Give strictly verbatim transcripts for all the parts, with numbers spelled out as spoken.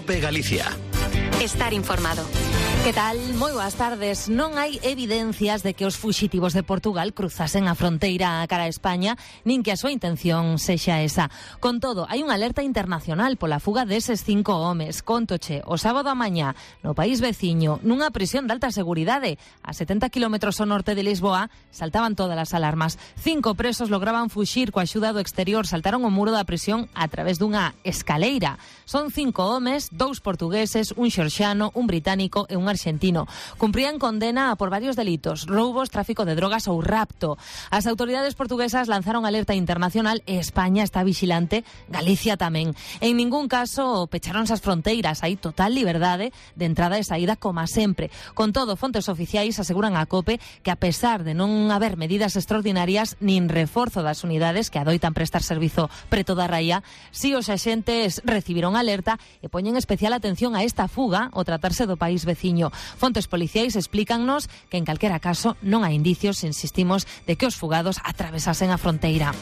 COPE Galicia. Estar informado. Que tal? Moi boas tardes. Non hai evidencias de que os fuxitivos de Portugal cruzasen a fronteira cara a España, nin que a súa intención sexa esa. Con todo, hai unha alerta internacional pola fuga deses cinco homes. Contoche, o sábado a mañá, no país veciño, nunha prisión de alta seguridade, a setenta kilómetros ao norte de Lisboa, saltaban todas as alarmas. Cinco presos lograban fuxir coa axuda do exterior, saltaron o muro da prisión a través dunha escaleira. Son cinco homes, dous portugueses, un xorxano, un británico e un arxentino. Cumprían condena por varios delitos, roubos, tráfico de drogas ou rapto. As autoridades portuguesas lanzaron alerta internacional e España está vigilante, Galicia tamén. En ningún caso pecharonse as fronteiras, hai total liberdade de entrada e saída como sempre. Con todo, fontes oficiais aseguran a COPE que a pesar de non haber medidas extraordinarias nin reforzo das unidades que adoitan prestar servizo preto da raia, si os axentes recibiron alerta e poñen especial atención a esta fuga o tratarse do país veciño. Fontes policiais explícannos que en calquera caso non hai indicios, insistimos, de que os fugados atravesasen a fronteira.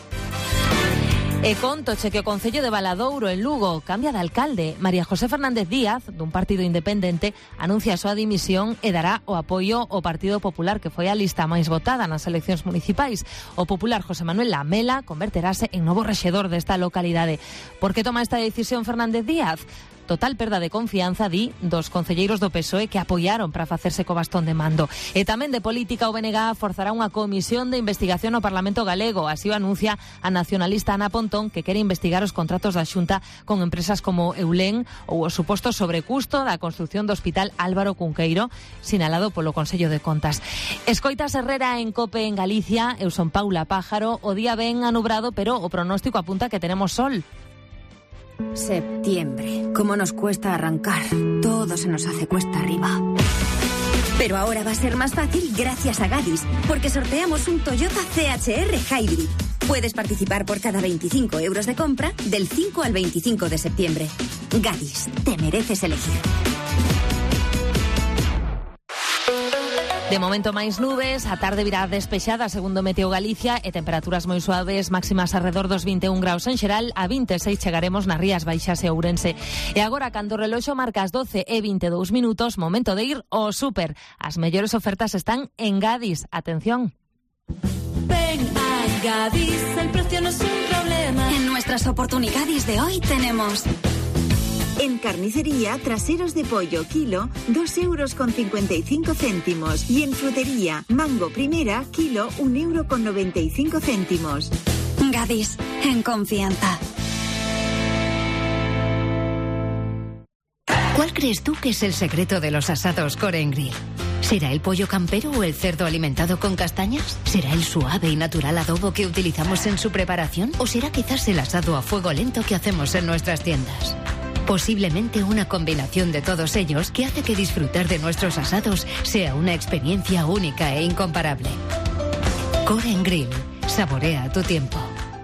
E contoche que o Concello de Valadouro, en Lugo, cambia de alcalde. María José Fernández Díaz, dun partido independente, anuncia a súa dimisión e dará o apoio ao Partido Popular, que foi a lista máis votada nas eleccións municipais. O popular José Manuel Lamela converterase en novo rexedor desta localidade. Por que toma esta decisión Fernández Díaz? Total perda de confianza, di, dos concelleiros do P S O E que apoiaron para facerse co bastón de mando. E tamén de política, o B N G forzará unha comisión de investigación no Parlamento Galego. Así o anuncia a nacionalista Ana Pontón, que quere investigar os contratos da Xunta con empresas como Eulen ou o suposto sobrecusto da construción do Hospital Álvaro Cunqueiro, sinalado polo Consello de Contas. Escoitas Herrera en COPE en Galicia. Eu son Paula Pájaro. O día ben anubrado, pero o pronóstico apunta que tenemos sol. Septiembre. ¿Cómo nos cuesta arrancar? Todo se nos hace cuesta arriba. Pero ahora va a ser más fácil gracias a Gadis, porque sorteamos un Toyota C H R Hybrid. Puedes participar por cada veinticinco euros de compra del cinco al veinticinco de septiembre. Gadis, te mereces elegir. De momento máis nubes, a tarde virá despexada segundo Meteo Galicia e temperaturas moi suaves, máximas alrededor dos vinte e un graus en xeral, a vinte e seis chegaremos nas Rías Baixas e Ourense. E agora, cando o reloxo marca as doce e vinte e dous minutos, momento de ir ao súper. As mellores ofertas están en Gadis. Atención. Ven a Gadis, el precio no es un problema. En nuestras oportunidades de hoy tenemos... En carnicería, traseros de pollo kilo, dos euros con cincuenta y cinco céntimos. Y en frutería, mango primera, kilo, un euro con noventa y cinco céntimos. Gadis, en confianza. ¿Cuál crees tú que es el secreto de los asados Core and Grill? ¿Será el pollo campero o el cerdo alimentado con castañas? ¿Será el suave y natural adobo que utilizamos en su preparación? ¿O será quizás el asado a fuego lento que hacemos en nuestras tiendas? Posiblemente una combinación de todos ellos que hace que disfrutar de nuestros asados sea una experiencia única e incomparable. Core and Grill. Saborea tu tiempo.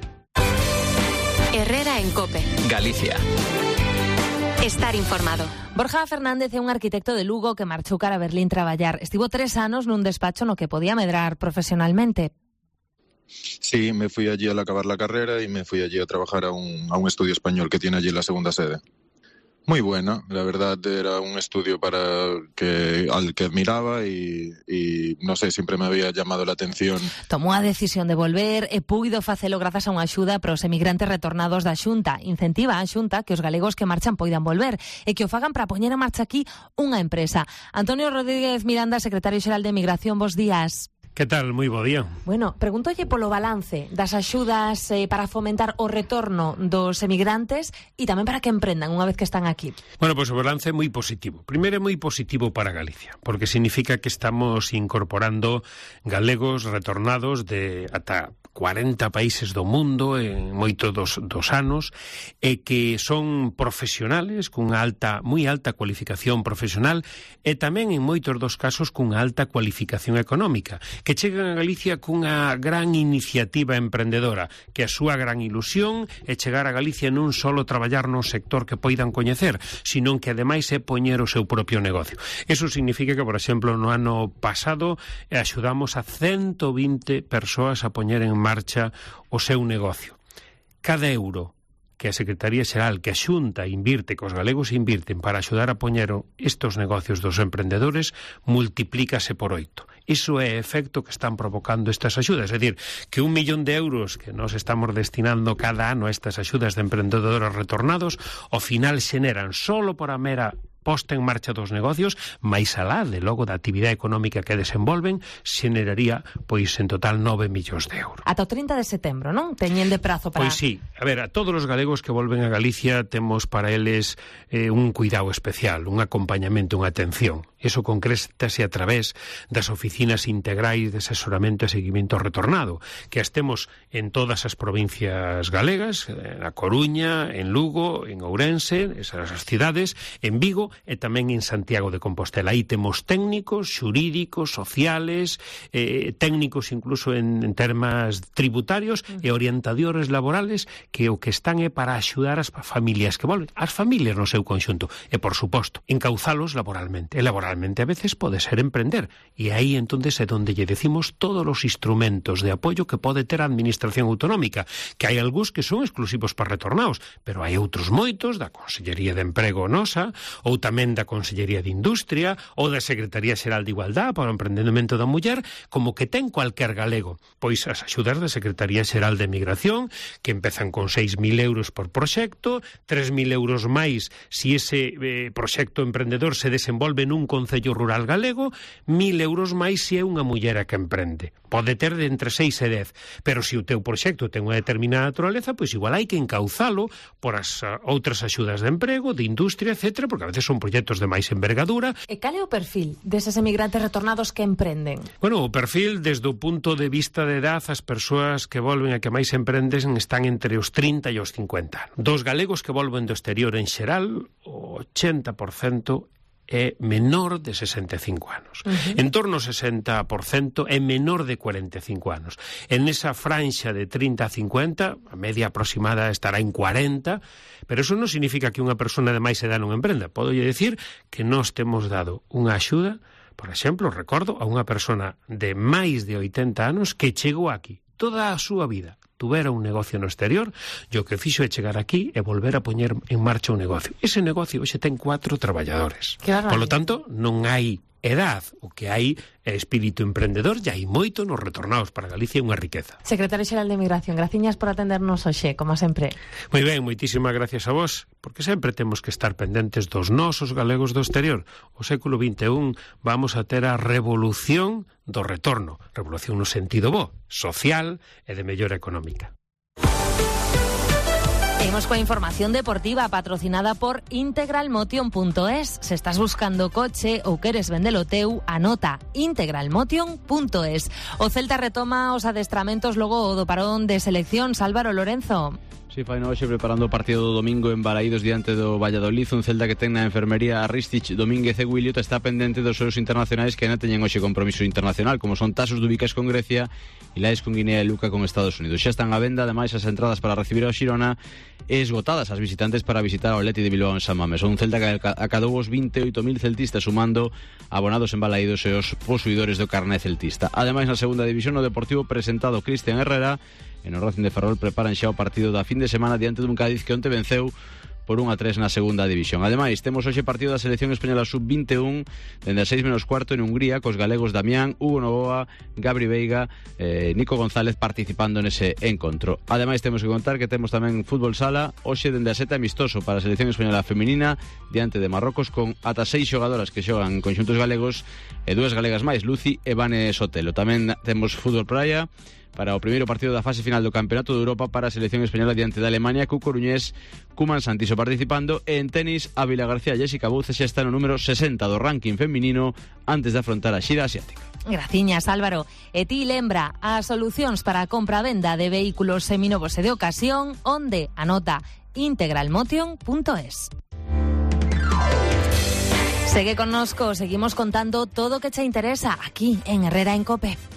Herrera en COPE. Galicia. Estar informado. Borja Fernández é un arquitecto de Lugo que marchou cara a Berlín traballar. Estivo tres anos nun despacho no que podía medrar profesionalmente. Sí, me fui allí al acabar la carrera y me fui allí a trabajar a un, a un estudio español que tiene allí la segunda sede. Muy buena, la verdad era un estudio para que al que admiraba y, y no sé, siempre me había llamado la atención. Tomou a decisión de volver e puido facelo grazas a unha axuda para os emigrantes retornados da Xunta. Incentiva a Xunta que os galegos que marchan poidan volver e que o fagan para poñer en marcha aquí unha empresa. Antonio Rodríguez Miranda, secretario xeral de Emigración, bos días. Que tal? Moi bo día. Bueno, pregúntolle polo balance das axudas eh, para fomentar o retorno dos emigrantes e tamén para que emprendan unha vez que están aquí. Bueno, pois pues o balance é moi positivo. Primeiro é moi positivo para Galicia, porque significa que estamos incorporando galegos retornados de ata cuarenta países do mundo en moitos dos, dos anos e que son profesionales cunha alta, moi alta cualificación profesional e tamén en moitos dos casos cunha alta cualificación económica, que chegan a Galicia cunha gran iniciativa emprendedora, que a súa gran ilusión é chegar a Galicia non só traballar nun sector que poidan coñecer, sino que ademais é poñer o seu propio negocio. Eso significa que, por exemplo, no ano pasado axudamos a ciento vinte persoas a poñer en marcha o seu negocio. Cada euro que a Secretaría Xeral, que a Xunta invirte, que os galegos invirten para axudar a poñer estes negocios dos emprendedores, multiplícase por oito. Iso é o efecto que están provocando estas axudas. É dicir, que un millón de euros que nos estamos destinando cada ano a estas axudas de emprendedores retornados, ao final xeneran solo por a mera posta en marcha dos negocios, máis alá de logo da actividade económica que desenvolven, xeneraría, pois, en total nove millóns de euros. Ata o trinta de setembro, non? Teñen de prazo para... Pois sí. A ver, a todos os galegos que volven a Galicia temos para eles eh, un cuidado especial, un acompañamento, unha atención. Eso concrétase a través das oficinas integrais de asesoramento e seguimento retornado, que as temos en todas as provincias galegas, en A Coruña, en Lugo, en Ourense, esas cidades, en Vigo e tamén en Santiago de Compostela. Aí temos técnicos, xurídicos, sociales, eh, técnicos incluso en, en termas tributarios mm. e orientadores laborales que o que están é para axudar as familias que volven, as familias no seu conxunto e, por suposto, encauzalos laboralmente. E laboralmente a veces pode ser emprender e aí entonces é donde lle decimos todos os instrumentos de apoio que pode ter a Administración Autonómica, que hai algúns que son exclusivos para retornados, pero hai outros moitos da Consellería de Emprego nosa, ou tamén da Consellería de Industria ou da Secretaría Xeral de Igualdade para o emprendemento da muller, como que ten cualquier galego. Pois as axudas da Secretaría Xeral de Migración, que empezan con seis mil euros por proxecto, tres mil euros máis si ese eh, proxecto emprendedor se desenvolve nun concello rural galego, mil euros máis se é unha muller a que emprende. Pode ter de entre seis e dez, pero se o teu proxecto ten unha determinada naturaleza, pois igual hai que encauzalo por as uh, outras axudas de emprego, de industria, etcétera, porque a veces son proxectos de máis envergadura. E cal é o perfil deses emigrantes retornados que emprenden? Bueno, o perfil, desde o punto de vista de edad, as persoas que volven a que máis emprenden están entre os trinta e os cincuenta. Dos galegos que volven do exterior en xeral, o ochenta por cento é menor de sesenta e cinco anos. Uh-huh. En torno ao sesenta por cento é menor de cuarenta e cinco anos. En esa franxa de trinta a cincuenta, a media aproximada estará en cuarenta, pero eso non significa que unha persona de máis edad non emprenda. Podo lle decir que nós temos dado unha axuda, por exemplo, recordo a unha persona de máis de oitenta anos que chegou aquí toda a súa vida, tuvera un negocio no exterior, e o que fixo é chegar aquí e volver a poñer en marcha un negocio. Ese negocio hoxe ten cuatro traballadores. Por lo tanto, non hai edad, o que hai é espírito emprendedor, e hai moito nos retornados para Galicia, unha riqueza. Secretario Xeral de Migración, graciñas por atendernos hoxe, como sempre. Moi ben, moitísimas gracias a vos, porque sempre temos que estar pendentes dos nosos galegos do exterior. O século vinte e un vamos a ter a revolución do retorno, revolución no sentido bo, social e de mellora económica. Seguimos coa información deportiva patrocinada por integralmotion punto es. Se estás buscando coche ou queres vendelo teu, anota integralmotion punto es. O Celta retoma os adestramentos logo do parón de seleccións. Álvaro Lorenzo. Sí, fai no hoxe preparando o partido do domingo en Balaídos diante do Valladolid, un Celta que ten na enfermería a Ristich, Domínguez e Williot está pendente dos seus internacionais que ainda teñen hoxe compromiso internacional, como son Tasos Dubicas con Grecia e Laes con Guinea e Luca con Estados Unidos. Xa están á venda, ademais, as entradas para recibir ao Xirona e esgotadas as visitantes para visitar ao Atleti de Bilbao en San Mamés. Un Celta que acadou os vinte e oito mil celtistas sumando abonados en Balaídos e os posuidores do carné celtista. Ademais, na segunda división, o Deportivo presentado Cristian Herrera e no Racing de Ferrol preparan xa o partido da fin de semana diante dun Cádiz que onte venceu por un a tres na segunda división. Ademais, temos hoxe partido da selección española sub vinte e un dende as seis menos cuarto en Hungría, cos galegos Damián, Hugo Novoa, Gabri Veiga, eh, Nico González participando nese encontro. Ademais, temos que contar que temos tamén fútbol sala hoxe dende a sete amistoso para a selección española feminina diante de Marrocos con ata seis xogadoras que xogan en conxuntos galegos e dúas galegas máis, Luci e Vane Sotelo. Tamén temos fútbol praia para o primeiro partido da fase final do Campeonato de Europa para a selección española diante da Alemania, co coruñés Cuman Santiso participando. E en tenis, Ávila García e Jessica Bouce xa está no número sesenta do ranking feminino antes de afrontar a xira asiática. Graciñas, Álvaro. E ti lembra as solucións para a compra-venda de vehículos seminovos e de ocasión, onde anota integralmotion punto es. Segue connosco, seguimos contando todo o que che interesa aquí en Herrera en Cope.